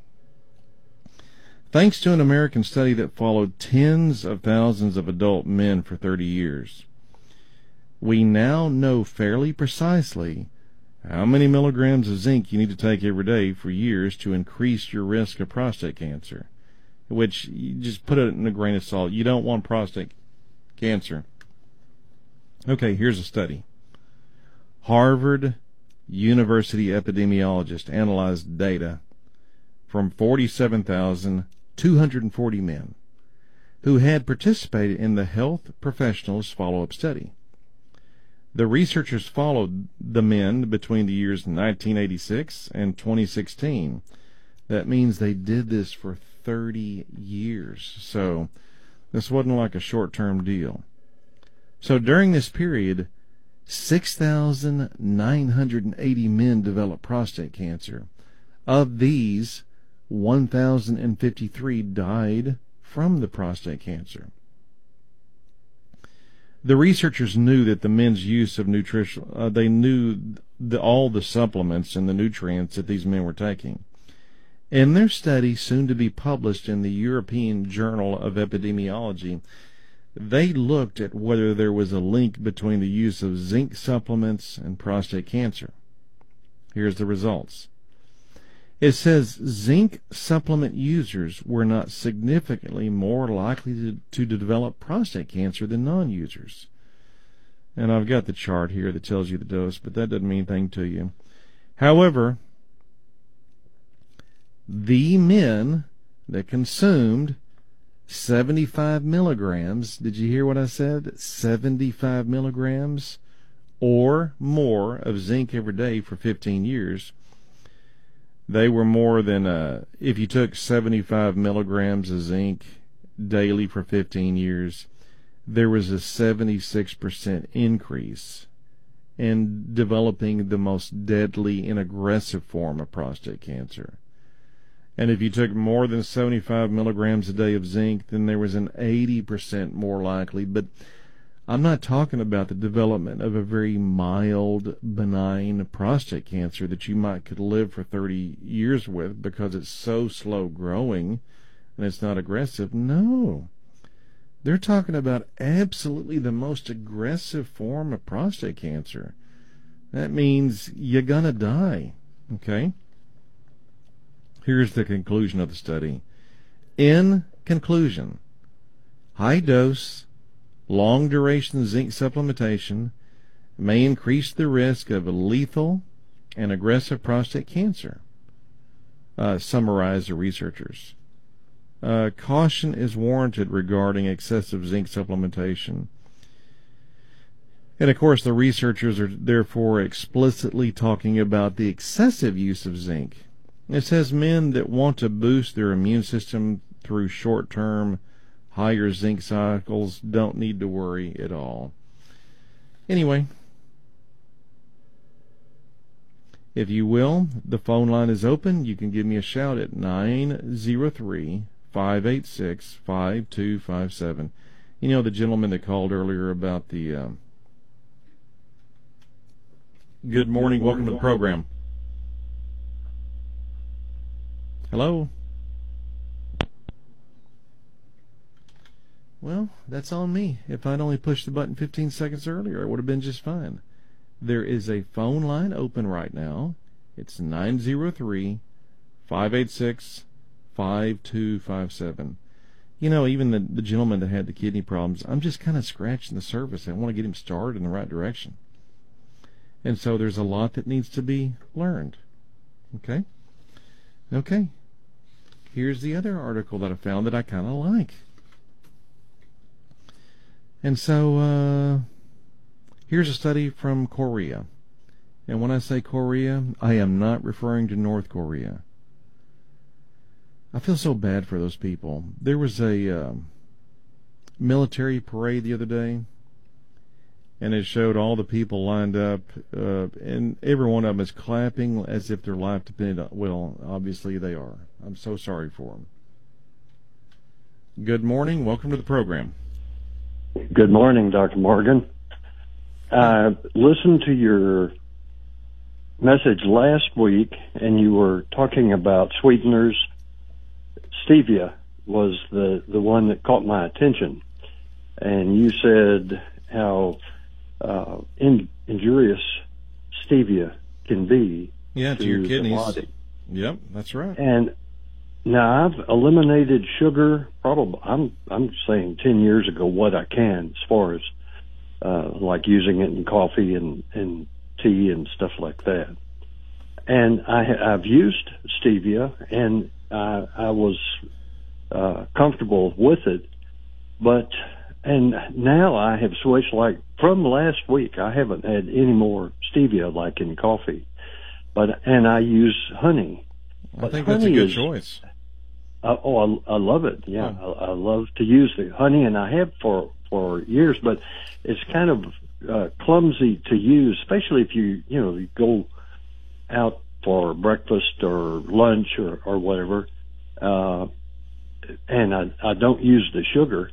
Thanks to an American study that followed tens of thousands of adult men for thirty years, we now know fairly precisely how many milligrams of zinc you need to take every day for years to increase your risk of prostate cancer. Which, you just put it in a grain of salt. You don't want prostate cancer. Okay, here's a study. Harvard University epidemiologist analyzed data from forty-seven thousand two hundred forty men who had participated in the health professionals follow-up study. The researchers followed the men between the years nineteen eighty-six and twenty sixteen. That means they did this for thirty years. So This wasn't like a short-term deal. So during this period, six thousand nine hundred eighty men developed prostate cancer. Of these, one thousand fifty-three died from the prostate cancer. The researchers knew that the men's use of nutrition, uh, they knew the, all the supplements and the nutrients that these men were taking. In their study, soon to be published in the European Journal of Epidemiology, they looked at whether there was a link between the use of zinc supplements and prostate cancer. Here's the results. It says zinc supplement users were not significantly more likely to, to develop prostate cancer than non-users. And I've got the chart here that tells you the dose, but that doesn't mean anything to you. However, the men that consumed seventy-five milligrams, did you hear what I said? seventy-five milligrams or more of zinc every day for fifteen years, they were more than, uh, if you took seventy-five milligrams of zinc daily for fifteen years, there was a seventy-six percent increase in developing the most deadly and aggressive form of prostate cancer. And if you took more than seventy-five milligrams a day of zinc, then there was an eighty percent more likely. But I'm not talking about the development of a very mild, benign prostate cancer that you might could live for thirty years with because it's so slow growing and it's not aggressive. No. They're talking about absolutely the most aggressive form of prostate cancer. That means you're going to die. Okay? Here's the conclusion of the study. In conclusion, high dose, long duration zinc supplementation may increase the risk of lethal and aggressive prostate cancer, uh, summarize the researchers. Uh, caution is warranted regarding excessive zinc supplementation. And of course, the researchers are therefore explicitly talking about the excessive use of zinc. It says men that want to boost their immune system through short-term higher zinc cycles don't need to worry at all. Anyway, if you will, the phone line is open. You can give me a shout at nine zero three, five eight six, five two five seven. You know, the gentleman that called earlier about the... Um, good morning, welcome to the program. Hello? Well, that's on me. If I'd only pushed the button fifteen seconds earlier, it would have been just fine. There is a phone line open right now. It's nine zero three, five eight six, five two five seven. You know, even the, the gentleman that had the kidney problems, I'm just kind of scratching the surface. I want to get him started in the right direction. And so there's a lot that needs to be learned. Okay? Okay. Here's the other article that I found that I kind of like. And so, uh, here's a study from Korea. And when I say Korea, I am not referring to North Korea. I feel so bad for those people. There was a uh, military parade the other day, and it showed all the people lined up, uh, and every one of them is clapping as if their life depended on, well, obviously they are. I'm so sorry for them. Good morning. Welcome to the program. Good morning, Doctor Morgan. I listened to your message last week, and you were talking about sweeteners. Stevia was the, the one that caught my attention. And you said how uh, in, injurious stevia can be yeah, to, to your kidneys. The body. Yep, that's right. And now I've eliminated sugar. Probably, I'm I'm saying ten years ago what I can as far as uh, like using it in coffee and, and tea and stuff like that. And I, I've used stevia, and I, I was uh, comfortable with it. But and now I have switched. Like from last week, I haven't had any more stevia like in coffee. But and I use honey. I but think that's a good is, choice. Uh, oh, I, I love it. Yeah, Oh. I, I love to use the honey, and I have for for years. But it's kind of uh, clumsy to use, especially if you you know you go out for breakfast or lunch or or whatever. Uh, and I I don't use the sugar.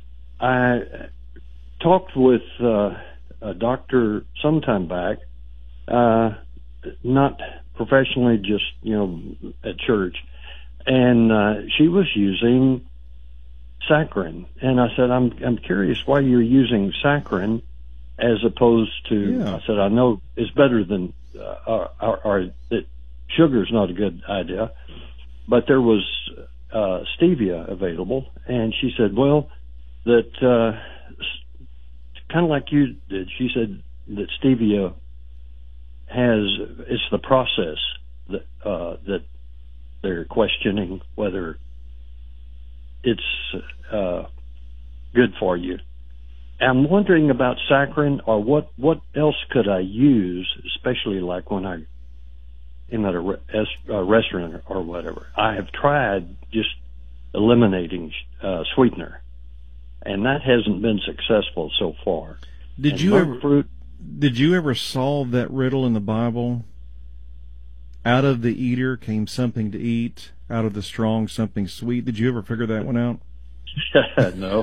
I talked with uh, a doctor sometime back, uh, not professionally, just you know at church. And uh, she was using saccharin, and I said, "I'm I'm curious why you're using saccharin as opposed to." Yeah. I said, "I know it's better than, uh, or, or, or that sugar's not a good idea, but there was uh, stevia available," and she said, "Well, that uh, kind of like you did." She said that stevia has it's the process that uh, that. They're questioning whether it's uh, good for you. I'm wondering about saccharin, or what, what else could I use, especially like when I am at a, re- a restaurant or whatever. I have tried just eliminating uh, sweetener, and that hasn't been successful so far. Did And you monk ever fruit? did you ever solve that riddle in the Bible? Out of the eater came something to eat. Out of the strong, something sweet. Did you ever figure that one out? No.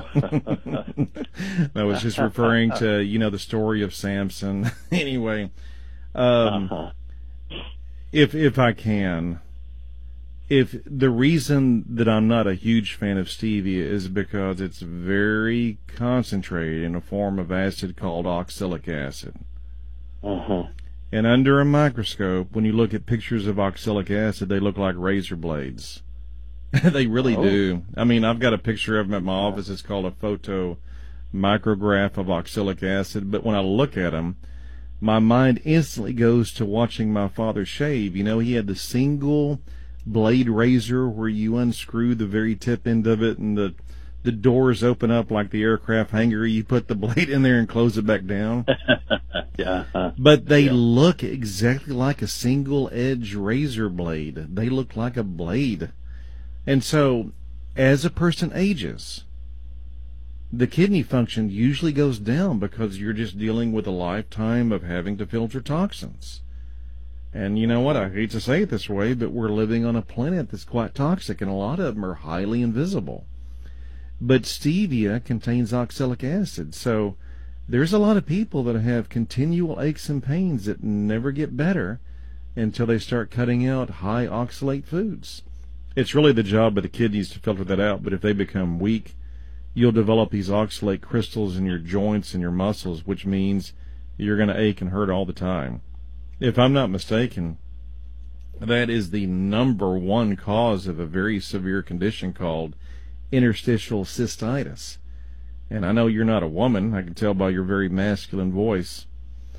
I was just referring to, you know, the story of Samson. Anyway, um, uh-huh. if if I can, if the reason that I'm not a huge fan of stevia is because it's very concentrated in a form of acid called oxalic acid. Uh-huh. And under a microscope, when you look at pictures of oxalic acid, they look like razor blades. They really Oh. do. I mean, I've got a picture of them at my office. It's called a photo micrograph of oxalic acid. But when I look at them, my mind instantly goes to watching my father shave. You know, he had the single blade razor where you unscrew the very tip end of it and the the doors open up like the aircraft hangar. You put the blade in there and close it back down. Yeah. Uh, But they Yeah. look exactly like a single edge razor blade. They look like a blade. And so, as a person ages, the kidney function usually goes down because you're just dealing with a lifetime of having to filter toxins. And you know what? I hate to say it this way, but we're living on a planet that's quite toxic, and a lot of them are highly invisible. But stevia contains oxalic acid, so there's a lot of people that have continual aches and pains that never get better until they start cutting out high oxalate foods. It's really the job of the kidneys to filter that out, but if they become weak, you'll develop these oxalate crystals in your joints and your muscles, which means you're going to ache and hurt all the time. If I'm not mistaken, that is the number one cause of a very severe condition called interstitial cystitis. And I know you're not a woman. I can tell by your very masculine voice.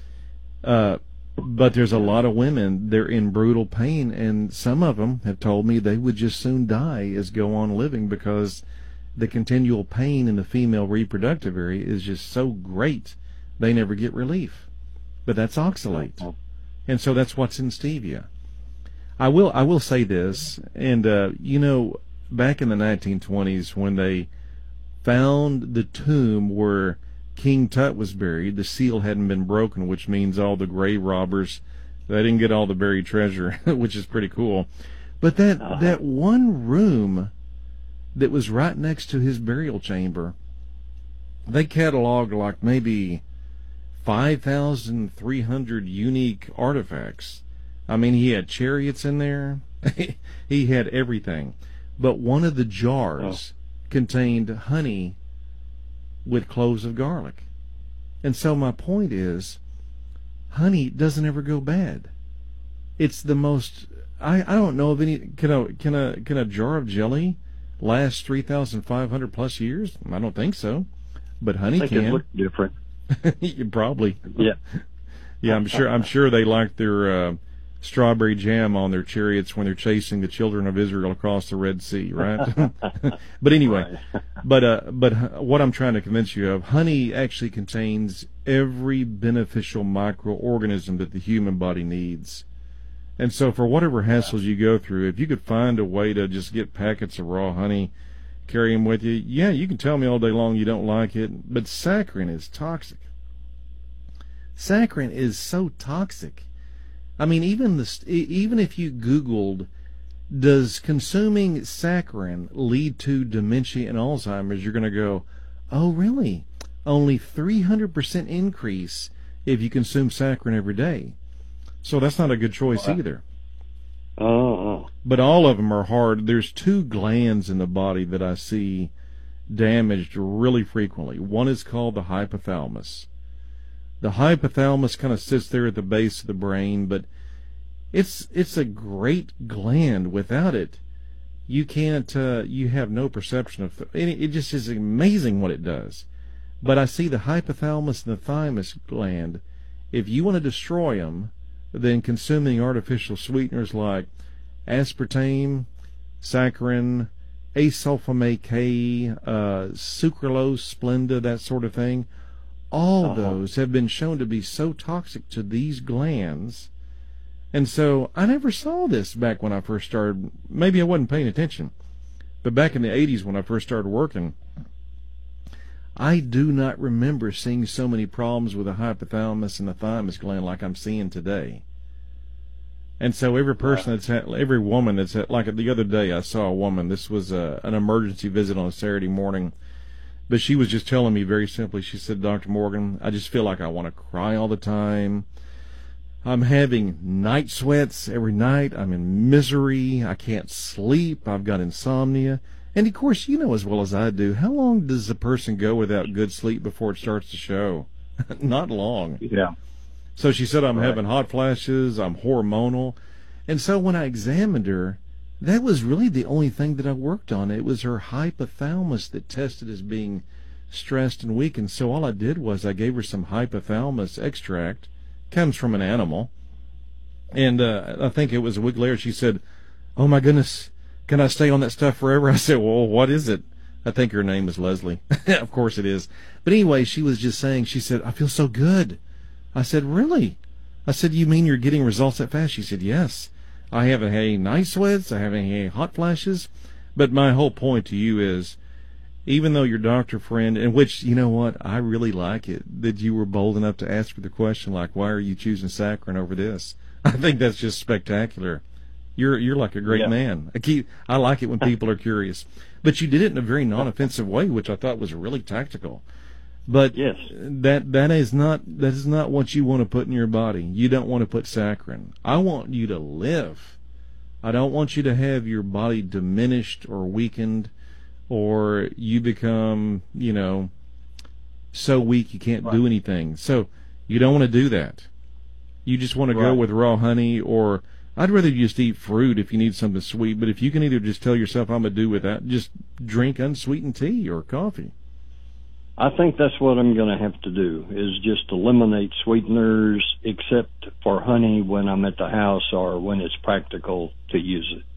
Uh, but there's a lot of women, they're in brutal pain, and some of them have told me they would just soon die as go on living because the continual pain in the female reproductive area is just so great they never get relief. But that's oxalate. And so that's what's in stevia. I will I will say this, and uh, you know, back in the nineteen twenties when they found the tomb where King Tut was buried, the seal hadn't been broken, which means all the grave robbers, they didn't get all the buried treasure, which is pretty cool. But that Uh-huh. that one room that was right next to his burial chamber, they cataloged like maybe five thousand three hundred unique artifacts. I mean, he had chariots in there. He had everything. But one of the jars oh. contained honey with cloves of garlic. And so my point is, honey doesn't ever go bad. It's the most, I, I don't know of any, can a, can a, can a jar of jelly last three thousand five hundred plus years? I don't think so. But honey I think can. it looked different. Probably. Yeah. Yeah, I'm sure, I'm sure they like their, uh, strawberry jam on their chariots when they're chasing the children of Israel across the Red Sea, right? But anyway, Right. but uh, but what I'm trying to convince you of, honey actually contains every beneficial microorganism that the human body needs. And so for whatever hassles you go through, if you could find a way to just get packets of raw honey, carry them with you, yeah, you can tell me all day long you don't like it, but saccharin is toxic. Saccharin is so toxic. I mean, even the even if you Googled, does consuming saccharin lead to dementia and Alzheimer's, you're going to go, oh, really? Only three hundred percent increase if you consume saccharin every day. So that's not a good choice either. Oh. But all of them are hard. There's two glands in the body that I see damaged really frequently. One is called the hypothalamus. The hypothalamus kind of sits there at the base of the brain, but it's it's a great gland. Without it, you can't. Uh, you have no perception of. It, it just is amazing what it does. But I see the hypothalamus and the thymus gland. If you want to destroy them, then consuming artificial sweeteners like aspartame, saccharin, asulfame K, uh, sucralose, Splenda, that sort of thing. All uh-huh. those have been shown to be so toxic to these glands. And so I never saw this back when I first started. Maybe I wasn't paying attention. But back in the eighties when I first started working, I do not remember seeing so many problems with the hypothalamus and the thymus gland like I'm seeing today. And so every person that's had, every woman that's had, like the other day I saw a woman, this was a, an emergency visit on a Saturday morning, but she was just telling me very simply, she said, Doctor Morgan, I just feel like I want to cry all the time. I'm having night sweats every night. I'm in misery. I can't sleep. I've got insomnia. And, of course, you know as well as I do, how long does a person go without good sleep before it starts to show? Not long. Yeah. So she said, I'm right. having hot flashes. I'm hormonal. And so when I examined her, that was really the only thing that I worked on. It was her hypothalamus that tested as being stressed and weakened. So all I did was I gave her some hypothalamus extract. Comes from an animal. And uh, I think it was a week later she said, oh, my goodness, can I stay on that stuff forever? I said, well, what is it? I think her name is Leslie. Of course it is. But anyway, she was just saying, she said, I feel so good. I said, really? I said, you mean you're getting results that fast? She said, yes. I haven't had any night sweats. I haven't had any hot flashes. But my whole point to you is, even though your doctor friend, in which, you know what, I really like it, that you were bold enough to ask for the question, like, why are you choosing saccharin over this? I think that's just spectacular. You're you're like a great yeah. man. I keep I like it when people are curious. But you did it in a very non-offensive way, which I thought was really tactical. But yes. that that is not that is not what you want to put in your body. You don't want to put saccharin. I want you to live. I don't want you to have your body diminished or weakened, or you become, you know, so weak you can't right. do anything. So you don't want to do that. You just want to right. go with raw honey, or I'd rather you just eat fruit if you need something sweet. But if you can either just tell yourself I'm going to do without, just drink unsweetened tea or coffee. I think that's what I'm going to have to do, is just eliminate sweeteners except for honey when I'm at the house or when it's practical to use it.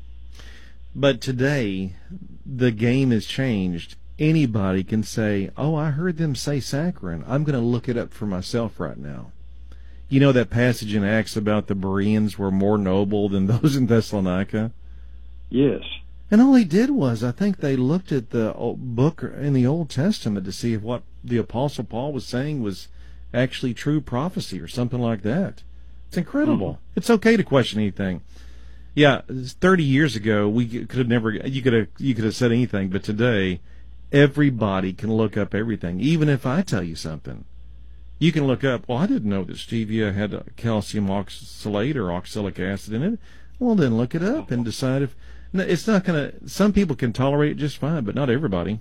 But today, the game has changed. Anybody can say, oh, I heard them say saccharin. I'm going to look it up for myself right now. You know that passage in Acts about the Bereans were more noble than those in Thessalonica? Yes. And all he did was, I think they looked at the book in the Old Testament to see if what the Apostle Paul was saying was actually true prophecy or something like that. It's incredible. Mm-hmm. It's okay to question anything. Yeah, thirty years ago, we could have never, you could have, you could have said anything, but today, everybody can look up everything, even if I tell you something. You can look up, well, I didn't know that stevia had calcium oxalate or oxalic acid in it. Well, then look it up and decide if, it's not going to, some people can tolerate it just fine, but not everybody.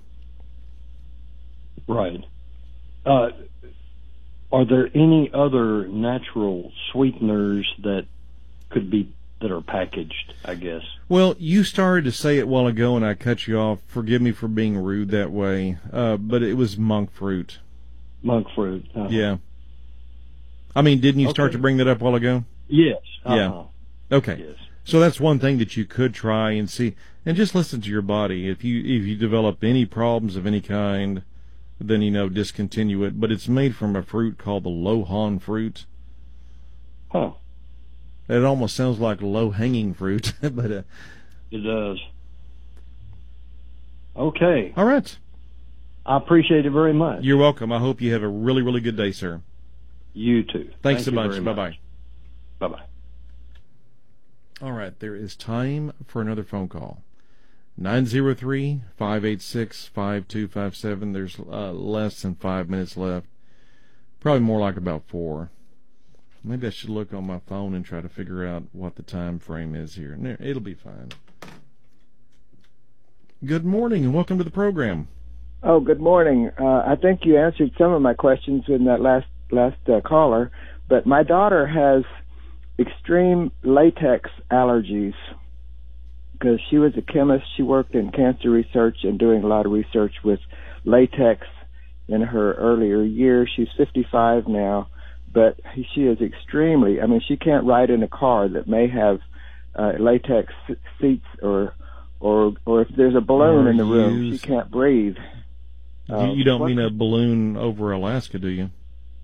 Right. Uh, are there any other natural sweeteners that could be, that are packaged, I guess? Well, you started to say it a while ago and I cut you off. Forgive me for being rude that way, uh, but it was monk fruit. Monk fruit. Uh-huh. Yeah. I mean, didn't you start okay. to bring that up a while ago? Yes. Uh-huh. Yeah. Okay. Yes. So that's one thing that you could try and see, and just listen to your body. If you if you develop any problems of any kind, then, you know, discontinue it. But it's made from a fruit called the Lohan fruit. Huh. It almost sounds like low-hanging fruit, but uh, It does. Okay. all right. I appreciate it very much. You're welcome. I hope you have a really, really good day, sir. You too. Thanks Thank so you much. very Bye-bye. Bye-bye. All right, there is time for another phone call. nine zero three, five eight six, five two five seven. There's uh, less than five minutes left. Probably more like about four. Maybe I should look on my phone and try to figure out what the time frame is here. No, it'll be fine. Good morning and welcome to the program. Oh, good morning. Uh, I think you answered some of my questions in that last last uh, caller, but my daughter has extreme latex allergies because she was a chemist. She worked in cancer research and doing a lot of research with latex in her earlier years. She's fifty-five now, but she is extremely, I mean, she can't ride in a car that may have uh, latex seats or or or if there's a balloon Are in the room, you- she can't breathe. You, you don't what- mean a balloon over Alaska, do you?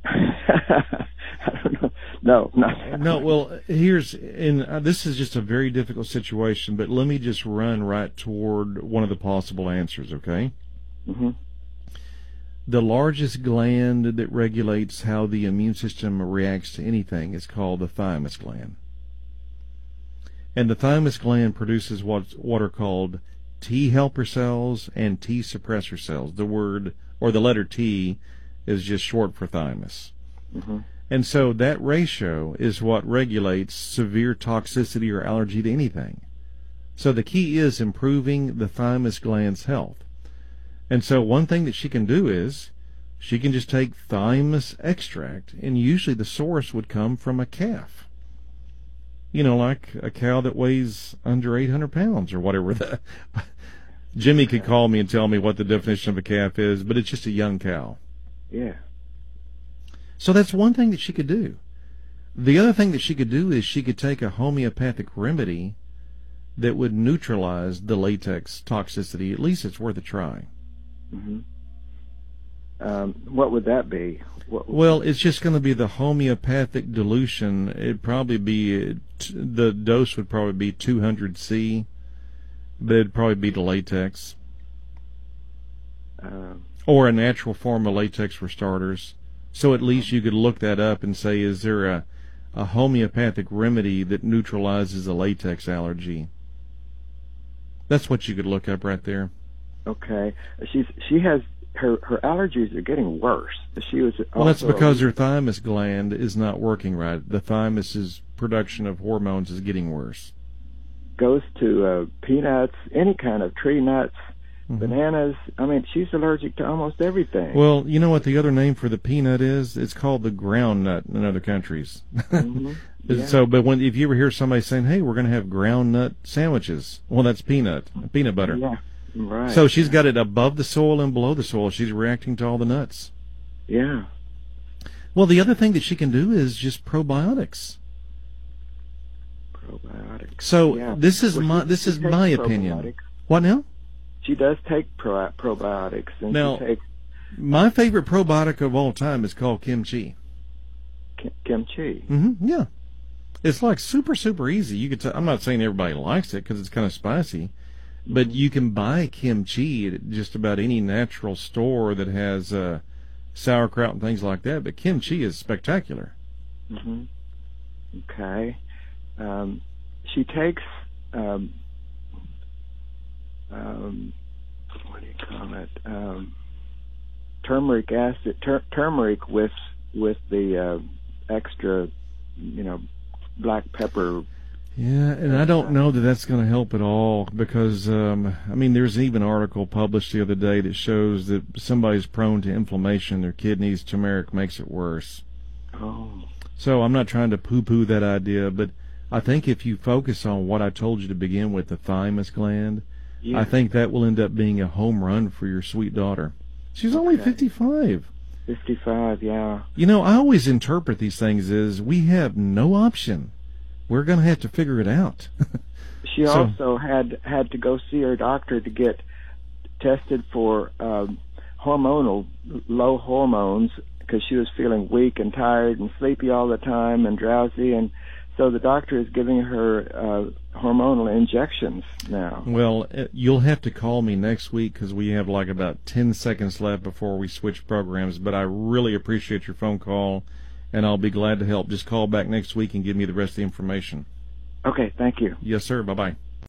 I don't know. No, not No, well, here's, and uh, this is just a very difficult situation, but let me just run right toward one of the possible answers, okay? hmm The largest gland that regulates how the immune system reacts to anything is called the thymus gland. And the thymus gland produces what, what are called T helper cells and T suppressor cells. The word, or the letter T, is just short for thymus. hmm And so that ratio is what regulates severe toxicity or allergy to anything. So the key is improving the thymus gland's health. And so one thing that she can do is she can just take thymus extract, and usually the source would come from a calf. You know, like a cow that weighs under eight hundred pounds or whatever. The, Jimmy could call me and tell me what the definition of a calf is, but it's just a young cow. Yeah. So that's one thing that she could do. The other thing that she could do is she could take a homeopathic remedy that would neutralize the latex toxicity. At least it's worth a try. hmm Um, what would that be? What, Well, it's just going to be the homeopathic dilution. It'd probably be, the dose would probably be two hundred C, but it'd probably be the latex. uh, Or a natural form of latex for starters. So at least you could look that up and say, is there a, a homeopathic remedy that neutralizes a latex allergy? That's what you could look up right there. okay. She's she has her her allergies are getting worse. She was Well, that's also- because her thymus gland is not working right. The thymus's production of hormones is getting worse. goes to uh, peanuts, any kind of tree nuts, Mhm. bananas. I mean, she's allergic to almost everything. Well, you know what the other name for the peanut is? It's called the ground nut in other countries. Mhm. Yeah. So, but when if you ever hear somebody saying, "Hey, we're going to have ground nut sandwiches," well, that's peanut, peanut butter. Yeah, right. So she's got it above the soil and below the soil. She's reacting to all the nuts. yeah. Well, the other thing that she can do is just probiotics. Probiotics. So Yeah. this is Well, my she- this she is takes my opinion. probiotics. What now? She does take pro- probiotics, and Now- she takes My favorite probiotic of all time is called kimchi. ki- kimchi. Mm-hmm. Yeah, it's like super super easy. You could. T- I'm not saying everybody likes it because it's kind of spicy, but you can buy kimchi at just about any natural store that has uh, sauerkraut and things like that. But kimchi is spectacular. hmm Okay. Um, she takes um, um, what do you call it? Um, turmeric acid, tur- turmeric with with the uh, extra, you know, black pepper. Yeah, and I don't know that that's going to help at all because, um, I mean, there's even an article published the other day that shows that somebody's prone to inflammation in their kidneys. Turmeric makes it worse. Oh. So I'm not trying to poo-poo that idea, but I think if you focus on what I told you to begin with, the thymus gland, Yeah. I think that will end up being a home run for your sweet daughter. She's only Okay. fifty-five. fifty-five. Yeah. You know, I always interpret these things as we have no option. We're going to have to figure it out. She So- also had had to go see her doctor to get tested for um, hormonal low hormones because she was feeling weak and tired and sleepy all the time and drowsy, and So the doctor is giving her uh, hormonal injections now. Well, uh, you'll have to call me next week because we have like about ten seconds left before we switch programs. But I really appreciate your phone call, and I'll be glad to help. Just call back next week and give me the rest of the information. Okay, thank you. Yes, sir. Bye-bye.